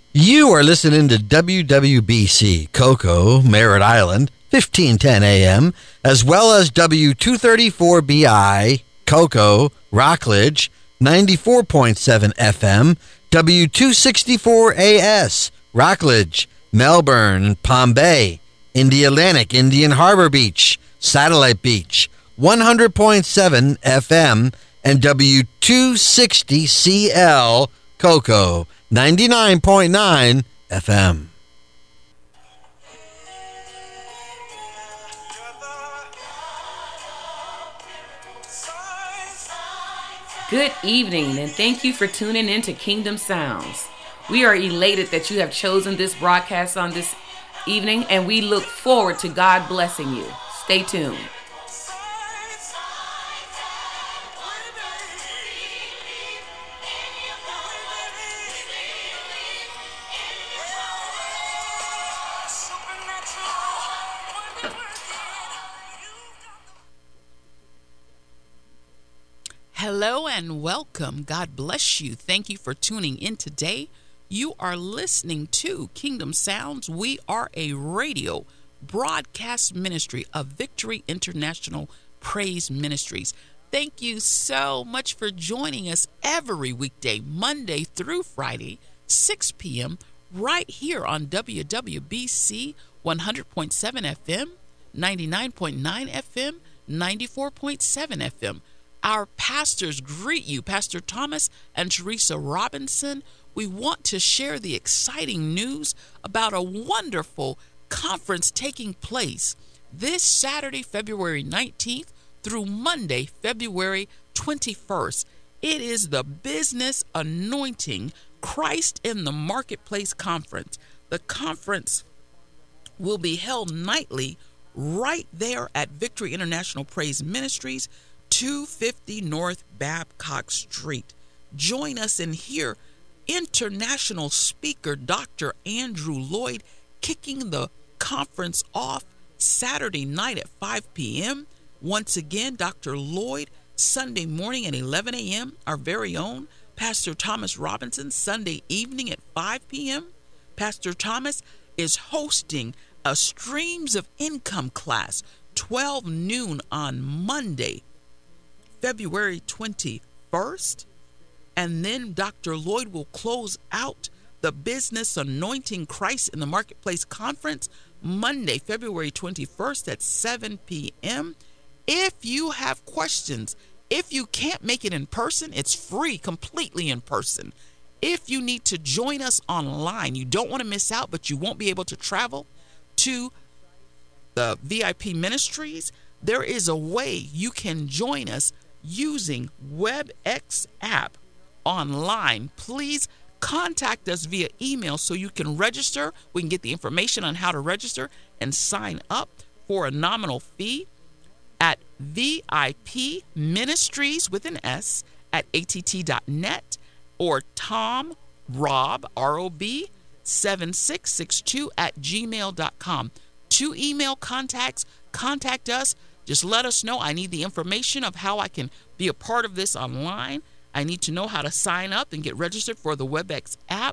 You are listening to WWBC Cocoa, Merritt Island, 1510 AM, as well as W234BI Cocoa, Rockledge, 94.7 FM, W264AS, Rockledge, Melbourne, Palm Bay, Indialantic, Indian Harbor Beach, Satellite Beach, 100.7 FM, and W260CL Cocoa, 99.9 FM. Good evening, and thank you for tuning in to Kingdom Sounds. We are elated that you have chosen this broadcast on this evening, and we look forward to God blessing you. Stay tuned. Hello and welcome. God bless you. Thank you for tuning in today. You are listening to Kingdom Sounds. We are a radio broadcast ministry of Victory International Praise Ministries. Thank you so much for joining us every weekday, Monday through Friday, 6 p.m., right here on WWBC 100.7 FM, 99.9 FM, 94.7 FM. Our pastors greet you, Pastor Thomas and Teresa Robinson. We want to share the exciting news about a wonderful conference taking place this Saturday, February 19th through Monday, February 21st. It is the Business Anointing Christ in the Marketplace Conference. The conference will be held nightly right there at Victory International Praise Ministries, 250 North Babcock Street. Join us and hear international speaker Dr. Andrew Lloyd kicking the conference off Saturday night at 5 p.m. Once again, Dr. Lloyd, Sunday morning at 11 a.m. Our very own Pastor Thomas Robinson, Sunday evening at 5 p.m. Pastor Thomas is hosting a Streams of Income class, 12 noon on Monday, February 21st, and then Dr. Lloyd will close out the Business Anointing Christ in the Marketplace Conference Monday, February 21st at 7 p.m. If you have questions, if you can't make it in person, it's free, completely in person. If you need to join us online, you don't want to miss out, but you won't be able to travel to the VIP ministries, there is a way you can join us using WebEx app online. Please contact us via email so you can register. We can get the information on how to register and sign up for a nominal fee at VIP Ministries with an S at att.net or Tom Rob, R-O-B, 7662 at gmail.com. To email contacts, contact us. Just let us know. I need the information of how I can be a part of this online. I need to know how to sign up and get registered for the WebEx app.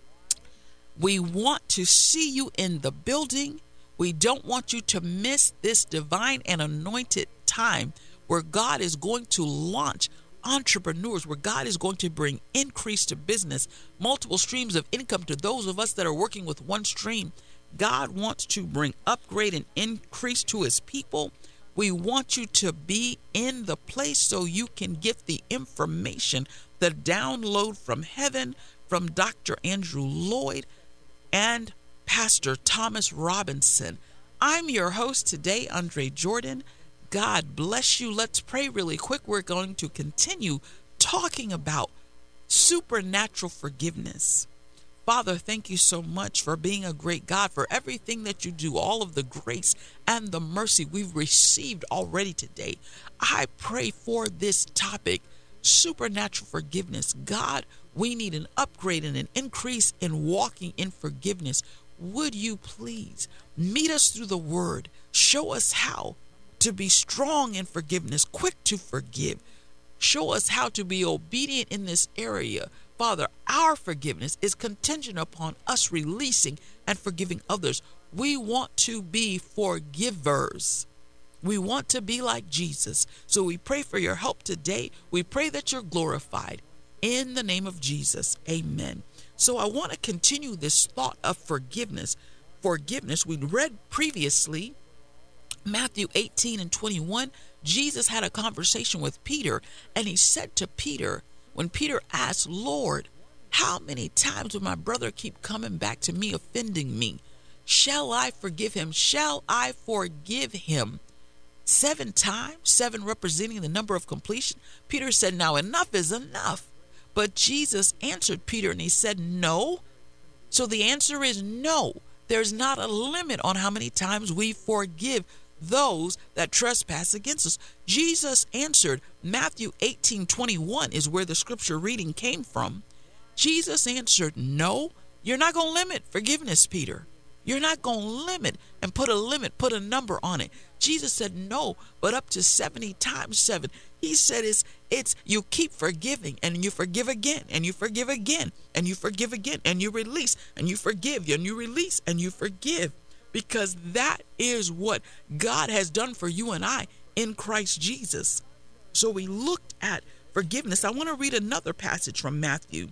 We want to see you in the building. We don't want you to miss this divine and anointed time where God is going to launch entrepreneurs, where God is going to bring increase to business, multiple streams of income to those of us that are working with one stream. God wants to bring upgrade and increase to his people. We want you to be in the place so you can get the information, the download from heaven from Dr. Andrew Lloyd and Pastor Thomas Robinson. I'm your host today, Andre Jordan. God bless you. Let's pray really quick. We're going to continue talking about supernatural forgiveness. Father, thank you so much for being a great God, for everything that you do, all of the grace and the mercy we've received already today. I pray for this topic, supernatural forgiveness. God, we need an upgrade and an increase in walking in forgiveness. Would you please meet us through the word? Show us how to be strong in forgiveness, quick to forgive. Show us how to be obedient in this area. Father, our forgiveness is contingent upon us releasing and forgiving others. We want to be forgivers. We want to be like Jesus. So we pray for your help today. We pray that you're glorified. In the name of Jesus, amen. So I want to continue this thought of forgiveness. Forgiveness, we read previously, Matthew 18 and 21, Jesus had a conversation with Peter, and he said to Peter, when Peter asked, Lord, how many times will my brother keep coming back to me, offending me? Shall I forgive him? Shall I forgive him? 7 times, 7 representing the number of completion. Peter said, now enough is enough. But Jesus answered Peter and he said, no. So the answer is no. There's not a limit on how many times we forgive those that trespass against us. Jesus answered, Matthew 18:21 is where the scripture reading came from. Jesus answered, no, you're not going to limit forgiveness, Peter. You're not going to limit and put a number on it. Jesus said no, but up to 70 times 7. He said it's you keep forgiving and you forgive again and you forgive again and you forgive again and you release and you forgive and you release and you forgive, because that is what God has done for you and I in Christ Jesus. So we looked at forgiveness. I want to read another passage from Matthew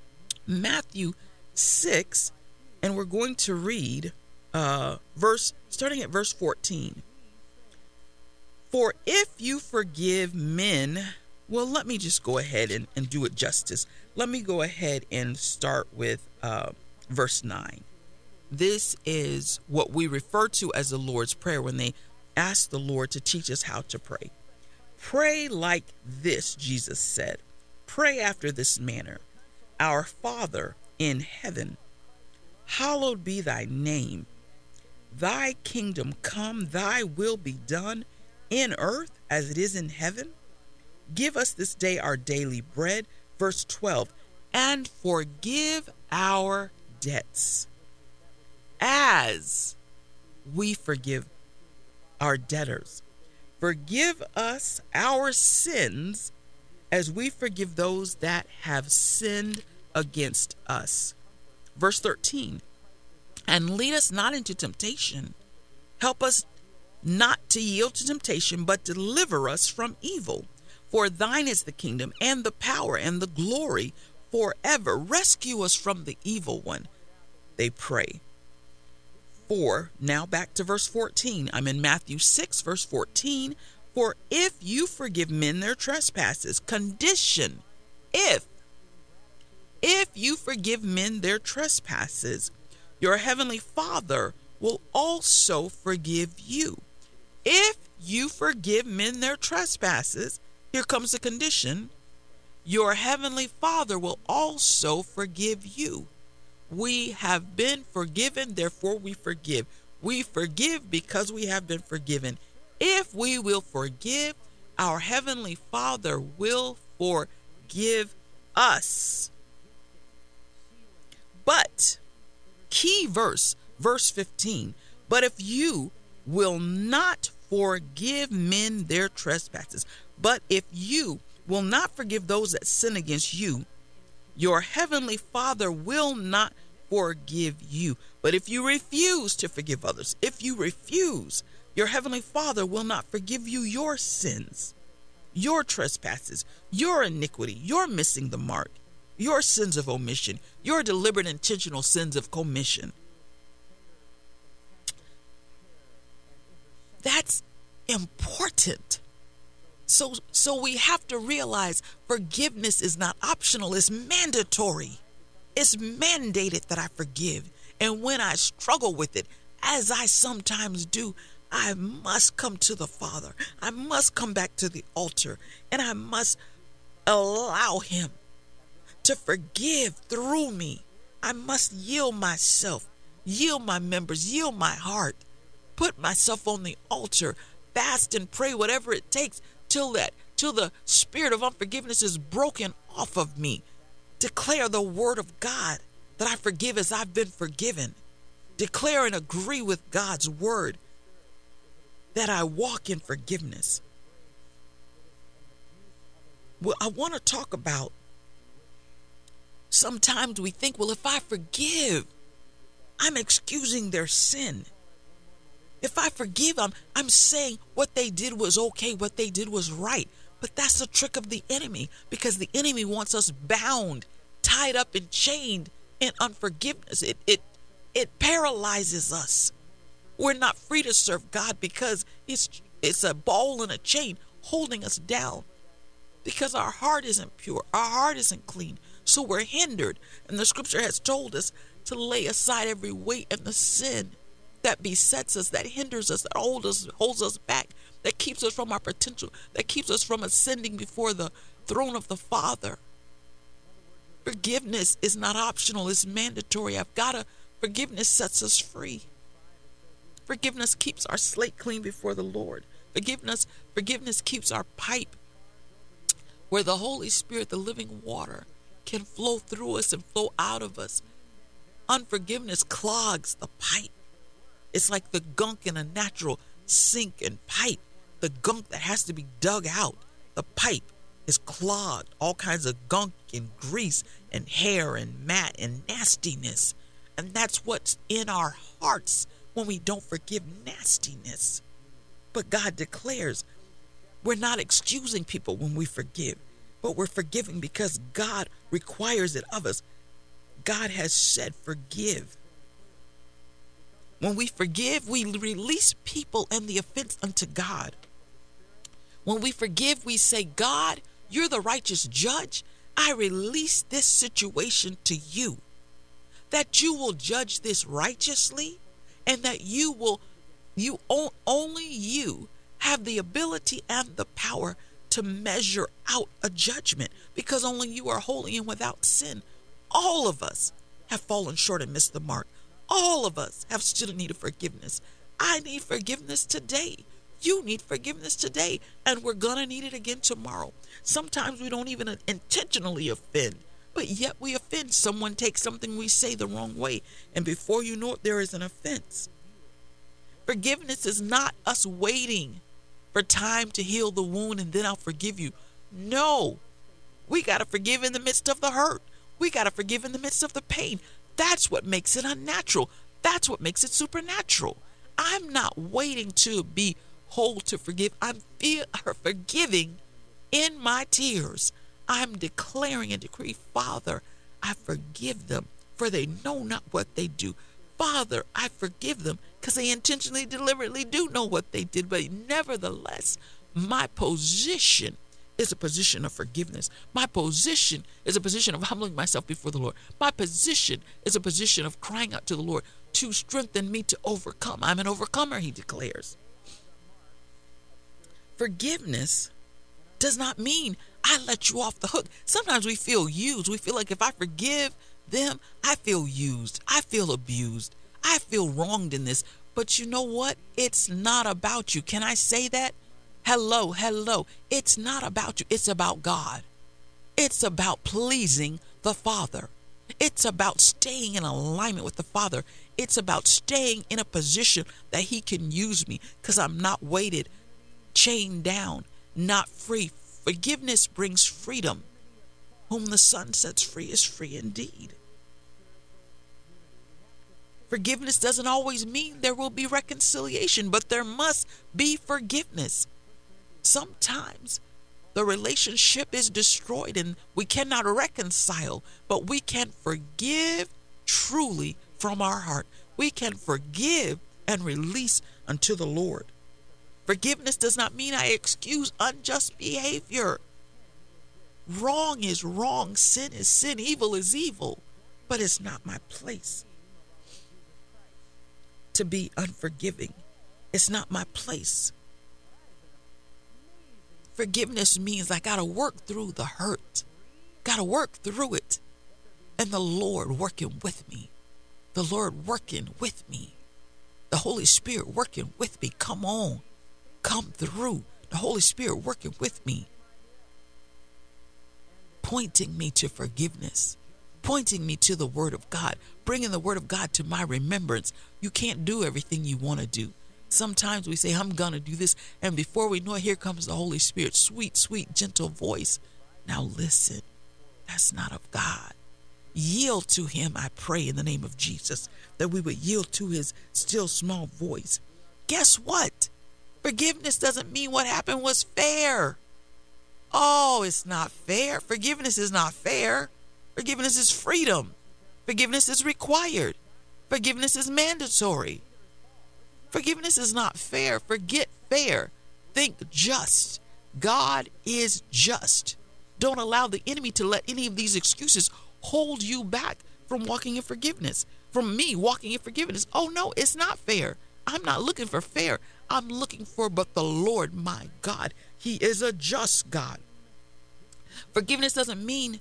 6, and we're going to read starting at verse 14. For if you forgive men, well, let me just go ahead and do it justice. Let me go ahead and start with verse 9. This is what we refer to as the Lord's Prayer when they ask the Lord to teach us how to pray. Pray like this, Jesus said. Pray after this manner. Our Father in heaven, hallowed be thy name. Thy kingdom come, thy will be done in earth as it is in heaven. Give us this day our daily bread. Verse 12, and forgive our debts as we forgive our debtors. Forgive us our sins as we forgive those that have sinned against us. Verse 13, and lead us not into temptation. Help us not to yield to temptation, but deliver us from evil. For thine is the kingdom and the power and the glory forever. Rescue us from the evil one, they pray. Now back to verse 14. I'm in Matthew 6, verse 14. For if you forgive men their trespasses, condition, if you forgive men their trespasses, your heavenly Father will also forgive you. If you forgive men their trespasses, here comes the condition, your heavenly Father will also forgive you. We have been forgiven, therefore we forgive. We forgive because we have been forgiven. If we will forgive, our heavenly Father will forgive us. But, key verse 15, but if you will not forgive men their trespasses, but if you will not forgive those that sin against you, your heavenly Father will not forgive you. But if you refuse to forgive others, if you refuse, your heavenly Father will not forgive you your sins, your trespasses, your iniquity, your missing the mark, your sins of omission, your deliberate intentional sins of commission. That's important. So we have to realize forgiveness is not optional, it's mandatory. It's mandated that I forgive. And when I struggle with it, as I sometimes do, I must come to the Father. I must come back to the altar, and I must allow him to forgive through me. I must yield myself, yield my members, yield my heart, put myself on the altar, fast and pray, whatever it takes, till the spirit of unforgiveness is broken off of me. Declare the word of God that I forgive as I've been forgiven. Declare and agree with God's word that I walk in forgiveness. Well, I want to talk about Sometimes we think, well, if I forgive, I'm excusing their sin. If I forgive, I'm saying what they did was okay, what they did was right. But that's a trick of the enemy, because the enemy wants us bound, tied up and chained in unforgiveness. It paralyzes us. We're not free to serve God because it's a ball and a chain holding us down, because our heart isn't pure, our heart isn't clean. So we're hindered. And the scripture has told us to lay aside every weight and the sin that besets us, that hinders us, that holds us back, that keeps us from our potential, that keeps us from ascending before the throne of the Father. Forgiveness is not optional, it's mandatory. Forgiveness sets us free. Forgiveness keeps our slate clean before the Lord. Forgiveness keeps our pipe where the Holy Spirit, the living water, can flow through us and flow out of us. Unforgiveness clogs the pipe. It's like the gunk in a natural sink and pipe. The gunk that has to be dug out. The pipe is clogged. All kinds of gunk and grease and hair and mat and nastiness. And that's what's in our hearts when we don't forgive, nastiness. But God declares we're not excusing people when we forgive, but we're forgiving because God requires it of us. God has said forgive. When we forgive, we release people and the offense unto God. When we forgive, we say, God, you're the righteous judge. I release this situation to you, that you will judge this righteously, and that only you have the ability and the power to measure out a judgment, because only you are holy and without sin. All of us have fallen short and missed the mark. All of us have stood in need of forgiveness. I need forgiveness today. You need forgiveness today, and we're going to need it again tomorrow. Sometimes we don't even intentionally offend, but yet we offend. Someone takes something we say the wrong way, and before you know it, there is an offense. Forgiveness is not us waiting for time to heal the wound and then I'll forgive you. No, we got to forgive in the midst of the hurt. We got to forgive in the midst of the pain. That's what makes it unnatural. That's what makes it supernatural. I'm not waiting to be whole to forgive. I'm forgiving in my tears. I'm declaring and decree, Father, I forgive them, for they know not what they do. Father, I forgive them because they intentionally, deliberately do know what they did. But nevertheless, my position is a position of forgiveness. My position is a position of humbling myself before the Lord. My position is a position of crying out to the Lord to strengthen me to overcome. I'm an overcomer, he declares. Forgiveness does not mean I let you off the hook. Sometimes we feel used. We feel like if I forgive them, I feel used. I feel abused. I feel wronged in this. But you know what? It's not about you. Can I say that? Hello. It's not about you. It's about God. It's about pleasing the Father. It's about staying in alignment with the Father. It's about staying in a position that he can use me because I'm not weighted, chained down, not free. Forgiveness brings freedom. Whom the Son sets free is free indeed. Forgiveness doesn't always mean there will be reconciliation, but there must be forgiveness. Sometimes the relationship is destroyed and we cannot reconcile, but we can forgive truly from our heart. We can forgive and release unto the Lord. Forgiveness does not mean I excuse unjust behavior. Wrong is wrong, sin is sin, evil is evil, but it's not my place to be unforgiving. It's not my place. Forgiveness means I got to work through the hurt, got to work through it, and the Lord working with me, the Lord working with me, the Holy Spirit working with me. Come on, come through. The Holy Spirit working with me, pointing me to forgiveness, pointing me to the Word of God, bringing the Word of God to my remembrance. You can't do everything you want to do. Sometimes we say, I'm going to do this. And before we know it, here comes the Holy Spirit, sweet, sweet, gentle voice. Now listen, that's not of God. yield to him. I pray in the name of Jesus that we would yield to his still small voice. Guess what? Forgiveness doesn't mean what happened was fair. Oh, it's not fair. Forgiveness is not fair. Forgiveness is freedom. Forgiveness is required. Forgiveness is mandatory. Forgiveness is not fair. Forget fair. Think just. God is just. Don't allow the enemy to let any of these excuses hold you back from walking in forgiveness, from me walking in forgiveness. Oh, no, it's not fair. I'm not looking for fair. I'm looking for but the Lord, my God. He is a just God. Forgiveness doesn't mean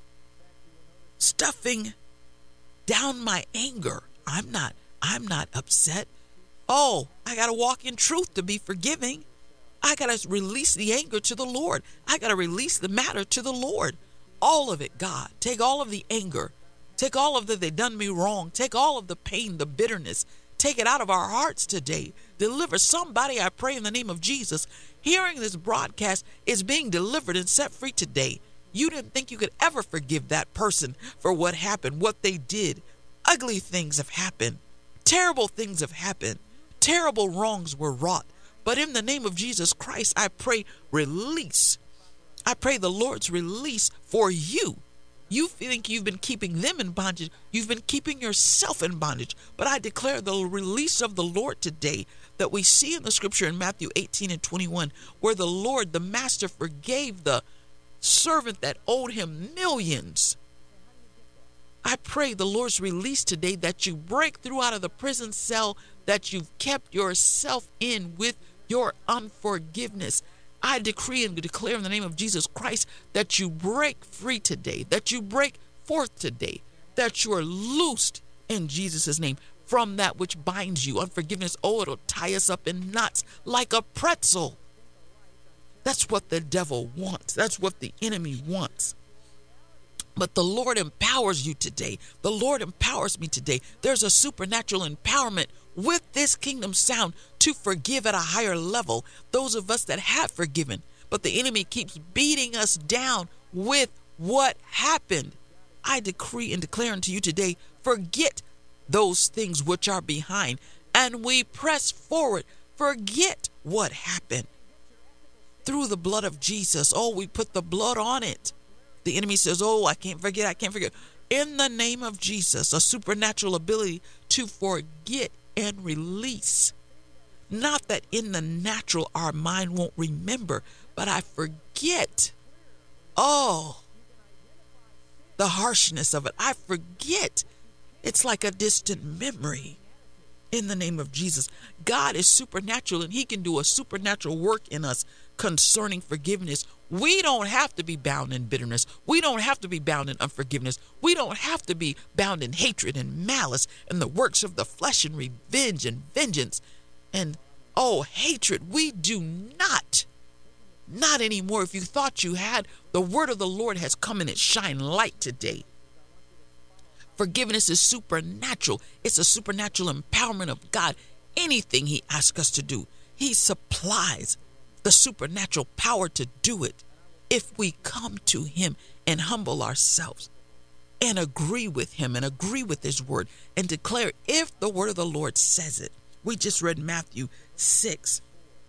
stuffing down my anger. I'm not upset. Oh, I got to walk in truth to be forgiving. I got to release the anger to the Lord. I got to release the matter to the Lord. All of it, God. Take all of the anger. Take all of they done me wrong. Take all of the pain, the bitterness. Take it out of our hearts today. Deliver somebody, I pray in the name of Jesus. Hearing this broadcast is being delivered and set free today. You didn't think you could ever forgive that person for what happened, what they did. Ugly things have happened. Terrible things have happened. Terrible wrongs were wrought. But in the name of Jesus Christ, I pray release. I pray the Lord's release for you. You think you've been keeping them in bondage. You've been keeping yourself in bondage. But I declare the release of the Lord today that we see in the scripture in Matthew 18 and 21, where the Lord, the master, forgave the servant that owed him millions. I pray the Lord's release today, that you break through out of the prison cell that you've kept yourself in with your unforgiveness. I decree and declare in the name of Jesus Christ that you break free today, that you break forth today, that you are loosed in Jesus' name from that which binds you. Unforgiveness, oh, it'll tie us up in knots like a pretzel. That's what the devil wants. That's what the enemy wants. But the Lord empowers you today. The Lord empowers me today. There's a supernatural empowerment with this kingdom sound to forgive at a higher level. Those of us that have forgiven, but the enemy keeps beating us down with what happened. I decree and declare unto you today, forget those things which are behind, and we press forward. Forget what happened. Through the blood of Jesus, oh, we put the blood on it. The enemy says, oh, I can't forget. In the name of Jesus, a supernatural ability to forget and release. Not that in the natural our mind won't remember, but I forget. Oh, the harshness of it. I forget. It's like a distant memory. In the name of Jesus, God is supernatural, and he can do a supernatural work in us concerning forgiveness. We don't have to be bound in bitterness. We don't have to be bound in unforgiveness. We don't have to be bound in hatred and malice and the works of the flesh and revenge and vengeance and, oh, hatred. We do not anymore. If you thought you had, the word of the Lord has come and it shine light today. Forgiveness is supernatural. It's a supernatural empowerment of God. Anything he asks us to do, he supplies the supernatural power to do it if we come to him and humble ourselves and agree with him and agree with his word and declare if the word of the Lord says it. We just read Matthew 6,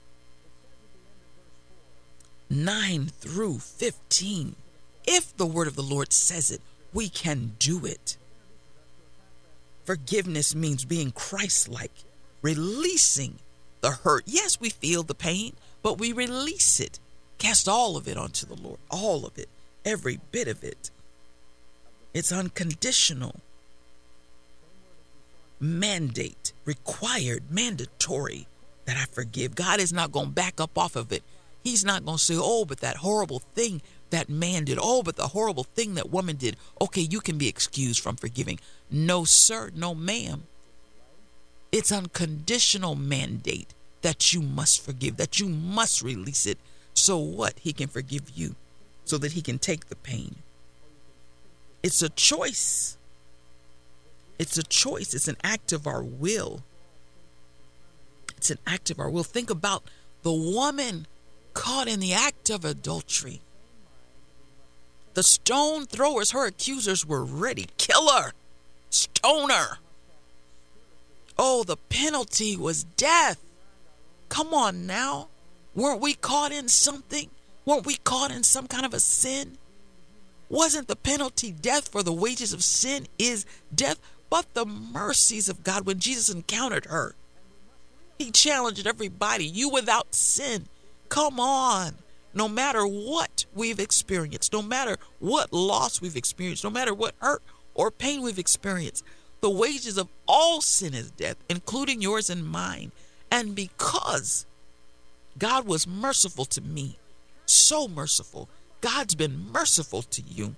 9 through 15. If the word of the Lord says it, we can do it. Forgiveness means being Christ-like, releasing the hurt. Yes, we feel the pain, but we release it. Cast all of it onto the Lord. All of it. Every bit of it. It's unconditional. Mandate. Required. Mandatory that I forgive. God is not going to back up off of it. He's not going to say, oh, but that horrible thing that man did. Oh, but the horrible thing that woman did. Okay, you can be excused from forgiving. No, sir. No, ma'am. It's unconditional mandate that you must forgive, that you must release it. So what? He can forgive you so that he can take the pain. It's a choice. It's a choice. It's an act of our will. It's an act of our will. Think about the woman caught in the act of adultery. The stone throwers, her accusers, were ready. Kill her. Stone her. Oh, the penalty was death. Come on now. Weren't we caught in something? Weren't we caught in some kind of a sin? Wasn't the penalty death? For the wages of sin is death. But the mercies of God, when Jesus encountered her, he challenged everybody. You without sin. Come on. No matter what we've experienced, no matter what loss we've experienced, no matter what hurt or pain we've experienced, the wages of all sin is death, including yours and mine. And because God was merciful to me, so merciful, God's been merciful to you,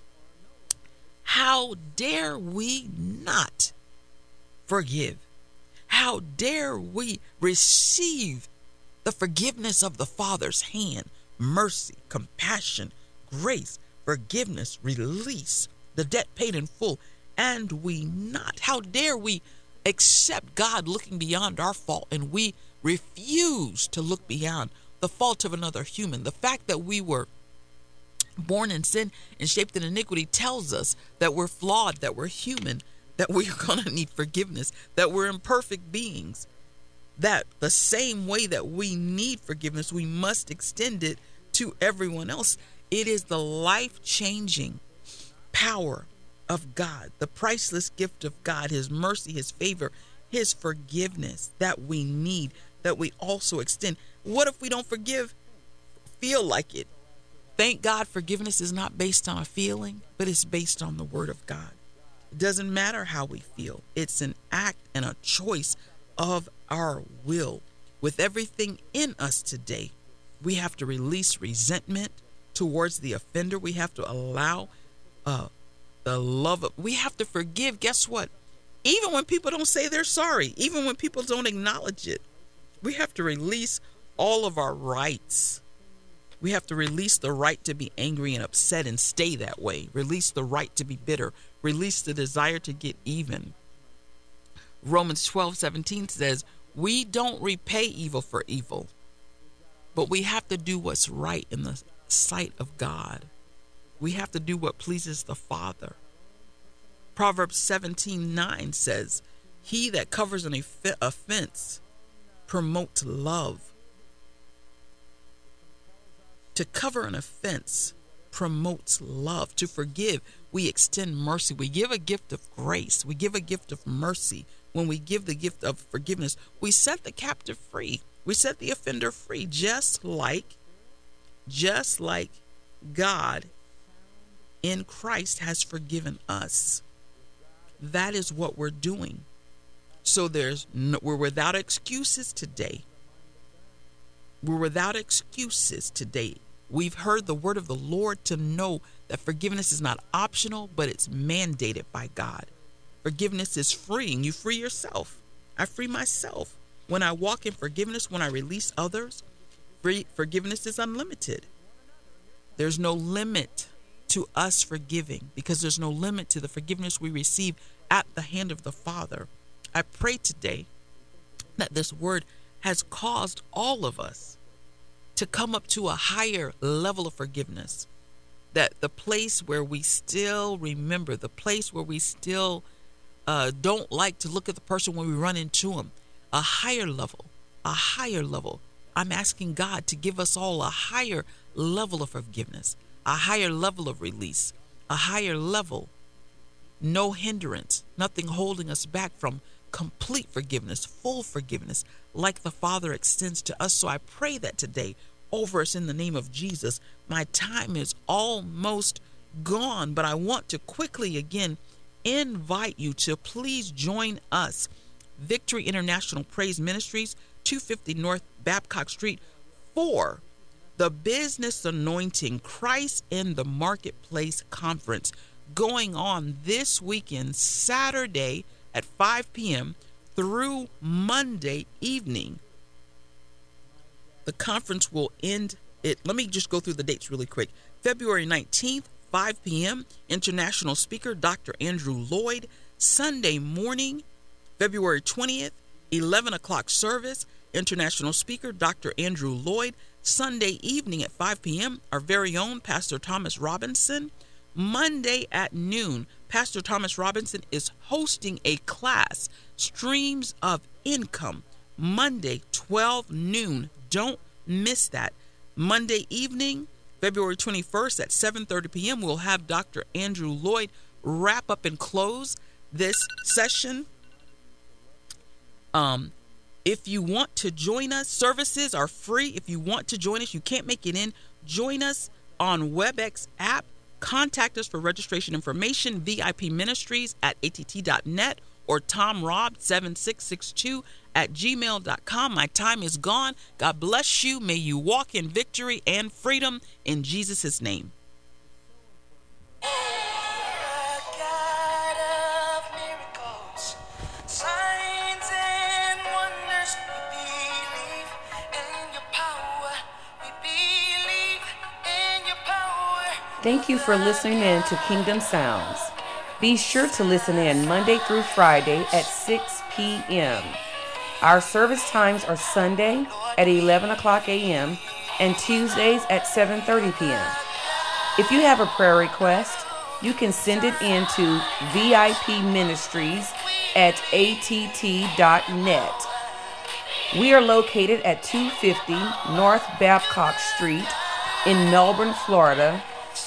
how dare we not forgive? How dare we receive the forgiveness of the Father's hand? Mercy, compassion, grace, forgiveness, release, the debt paid in full, and we not. How dare we accept God looking beyond our fault, and we refuse to look beyond the fault of another human. The fact that we were born in sin and shaped in iniquity tells us that we're flawed, that we're human, that we're going to need forgiveness, that we're imperfect beings, that the same way that we need forgiveness, we must extend it to everyone else. It is the life-changing power of God, the priceless gift of God, his mercy, his favor, his forgiveness that we need, that we also extend. What if we don't feel like it? Thank God forgiveness is not based on a feeling, but it's based on the word of God. It doesn't matter how we feel. It's an act and a choice of our will. With everything in us today, we have to release resentment towards the offender. We have to allow the love of, we have to forgive. Guess what? Even when people don't say they're sorry, even when people don't acknowledge it, we have to release all of our rights. We have to release the right to be angry and upset and stay that way. Release the right to be bitter. Release the desire to get even. Romans 12:17 says, we don't repay evil for evil, but we have to do what's right in the sight of God. We have to do what pleases the Father. Proverbs 17:9 says, he that covers an offense promotes love. To cover an offense promotes love. To forgive, we extend mercy. We give a gift of grace. We give a gift of mercy. When we give the gift of forgiveness, we set the captive free. We set the offender free, just like God in Christ has forgiven us. That is what we're doing. So we're without excuses today. We're without excuses today. We've heard the word of the Lord to know that forgiveness is not optional, but it's mandated by God. Forgiveness is freeing. You free yourself. I free myself. When I walk in forgiveness, when I release others, forgiveness is unlimited. There's no limit to us forgiving because there's no limit to the forgiveness we receive at the hand of the Father. I pray today that this word has caused all of us to come up to a higher level of forgiveness, that the place where we still remember, the place where we still don't like to look at the person when we run into them, a higher level. I'm asking God to give us all a higher level of forgiveness, a higher level of release, a higher level, no hindrance, nothing holding us back from complete forgiveness, full forgiveness, like the Father extends to us. So I pray that today over us in the name of Jesus. My time is almost gone, but I want to quickly again invite you to please join us. Victory International Praise Ministries, 250 North Babcock Street, for the Business Anointing Christ in the Marketplace Conference, going on this weekend, Saturday at 5 p.m. through Monday evening. The conference will end let me just go through the dates really quick. February 19th, 5 p.m., international speaker Dr. Andrew Lloyd. Sunday morning, February 20th, 11 o'clock service, international speaker Dr. Andrew Lloyd. Sunday evening at 5 p.m., our very own Pastor Thomas Robinson Monday at noon, Pastor Thomas Robinson is hosting a class, Streams of Income, Monday, 12 noon. Don't miss that. Monday evening, February 21st at 7:30 p.m., we'll have Dr. Andrew Lloyd wrap up and close this session. If you want to join us, services are free. If you want to join us, you can't make it in, join us on WebEx app. Contact us for registration information, VIP Ministries at att.net or tomrob7662@gmail.com. My time is gone. God bless you. May you walk in victory and freedom in Jesus' name. Thank you for listening in to Kingdom Sounds. Be sure to listen in Monday through Friday at 6 p.m. Our service times are Sunday at 11 o'clock a.m. and Tuesdays at 7:30 p.m. If you have a prayer request, you can send it in to VIP Ministries at att.net. We are located at 250 North Babcock Street in Melbourne, Florida,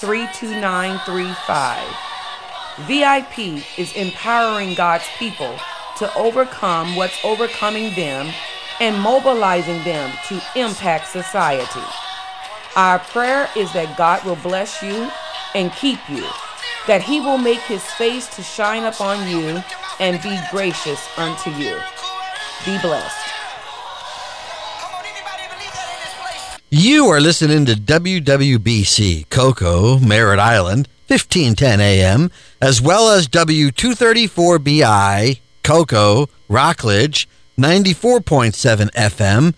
32935. VIP is empowering God's people to overcome what's overcoming them and mobilizing them to impact society. Our prayer is that God will bless you and keep you, that He will make His face to shine upon you and be gracious unto you. Be blessed. You are listening to WWBC Cocoa, Merritt Island, 1510 AM, as well as W234BI, Cocoa, Rockledge, 94.7 FM,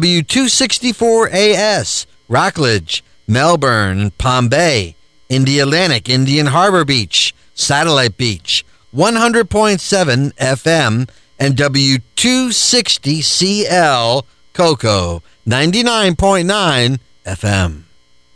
W264AS, Rockledge, Melbourne, Palm Bay, Indialantic, Indian Harbor Beach, Satellite Beach, 100.7 FM, and W260CL, Cocoa, 99.9 FM.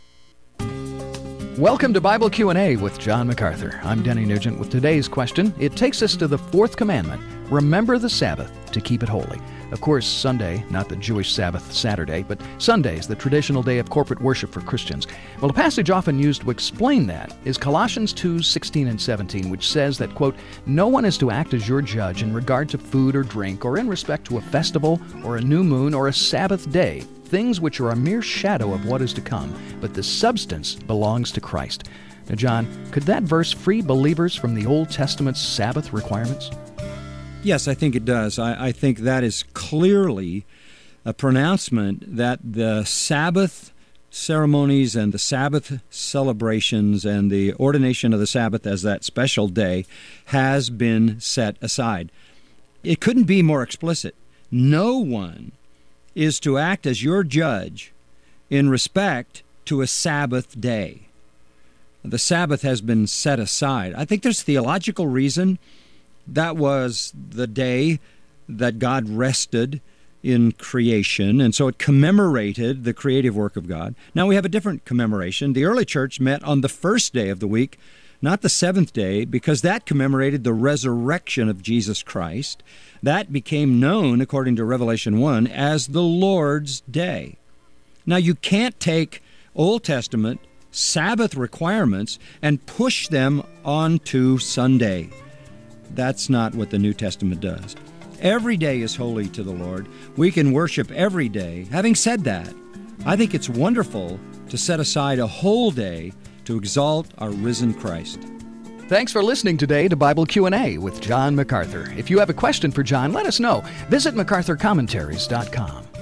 Welcome to Bible Q&A with John MacArthur. I'm Denny Nugent with today's question. It takes us to the fourth commandment, remember the Sabbath to keep it holy. Of course, Sunday, not the Jewish Sabbath, Saturday, but Sunday is the traditional day of corporate worship for Christians. Well, a passage often used to explain that is Colossians 2:16 and 17, which says that, quote, no one is to act as your judge in regard to food or drink or in respect to a festival or a new moon or a Sabbath day, things which are a mere shadow of what is to come, but the substance belongs to Christ. Now, John, could that verse free believers from the Old Testament's Sabbath requirements? Yes, I think it does. I think that is clearly a pronouncement that the Sabbath ceremonies and the Sabbath celebrations and the ordination of the Sabbath as that special day has been set aside. It couldn't be more explicit. No one is to act as your judge in respect to a Sabbath day. The Sabbath has been set aside. I think there's theological reason. That was the day that God rested in creation, and so it commemorated the creative work of God. Now we have a different commemoration. The early church met on the first day of the week, not the seventh day, because that commemorated the resurrection of Jesus Christ. That became known, according to Revelation 1, as the Lord's Day. Now you can't take Old Testament Sabbath requirements and push them onto Sunday. That's not what the New Testament does. Every day is holy to the Lord. We can worship every day. Having said that, I think it's wonderful to set aside a whole day to exalt our risen Christ. Thanks for listening today to Bible Q&A with John MacArthur. If you have a question for John, let us know. Visit MacArthurCommentaries.com.